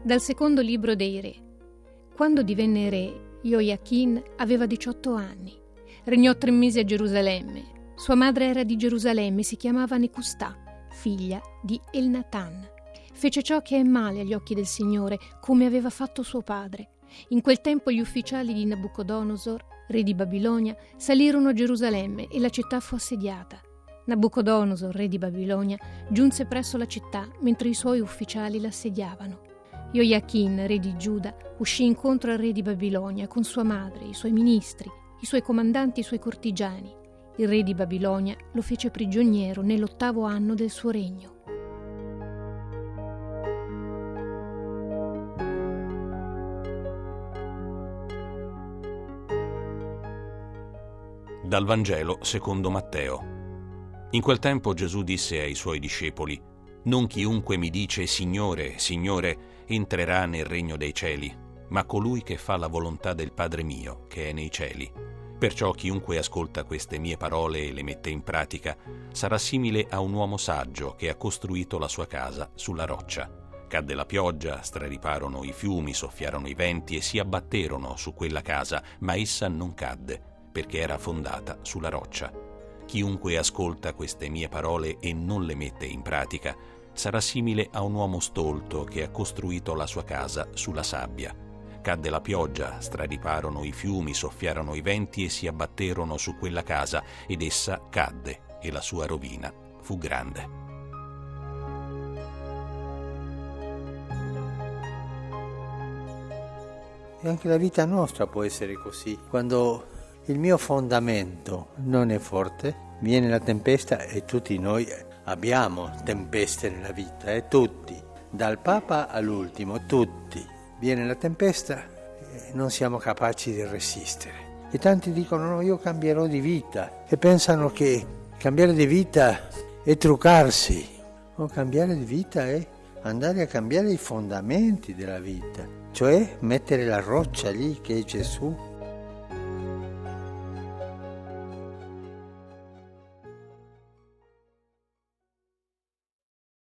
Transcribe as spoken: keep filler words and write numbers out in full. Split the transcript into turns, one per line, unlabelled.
Dal secondo libro dei re. Quando divenne re, Joiachin aveva diciotto anni. Regnò tre mesi a Gerusalemme. Sua madre era di Gerusalemme e si chiamava Necustà, figlia di Elnatan. Fece ciò che è male agli occhi del Signore, come aveva fatto suo padre. In quel tempo gli ufficiali di Nabucodonosor, re di Babilonia, salirono a Gerusalemme e la città fu assediata. Nabucodonosor, re di Babilonia, giunse presso la città mentre i suoi ufficiali l'assediavano. Joiachin, re di Giuda, uscì incontro al re di Babilonia con sua madre, i suoi ministri, i suoi comandanti e i suoi cortigiani. Il re di Babilonia lo fece prigioniero nell'ottavo anno del suo regno.
Dal Vangelo secondo Matteo. In quel tempo Gesù disse ai suoi discepoli: «Non chiunque mi dice Signore, Signore, entrerà nel regno dei cieli, ma colui che fa la volontà del Padre mio, che è nei cieli. Perciò chiunque ascolta queste mie parole e le mette in pratica sarà simile a un uomo saggio che ha costruito la sua casa sulla roccia. Cadde la pioggia, strariparono i fiumi, soffiarono i venti e si abbatterono su quella casa, ma essa non cadde, perché era fondata sulla roccia. Chiunque ascolta queste mie parole e non le mette in pratica sarà simile a un uomo stolto che ha costruito la sua casa sulla sabbia. Cadde la pioggia, strariparono i fiumi, soffiarono i venti e si abbatterono su quella casa, ed essa cadde, e la sua rovina fu grande».
E anche la vita nostra può essere così. Quando il mio fondamento non è forte, viene la tempesta, e tutti noi abbiamo tempeste nella vita, e eh? tutti, dal Papa all'ultimo, tutti. Viene la tempesta e non siamo capaci di resistere. E tanti dicono: no, io cambierò di vita, e pensano che cambiare di vita è truccarsi. O cambiare di vita è andare a cambiare i fondamenti della vita, cioè mettere la roccia lì che è Gesù,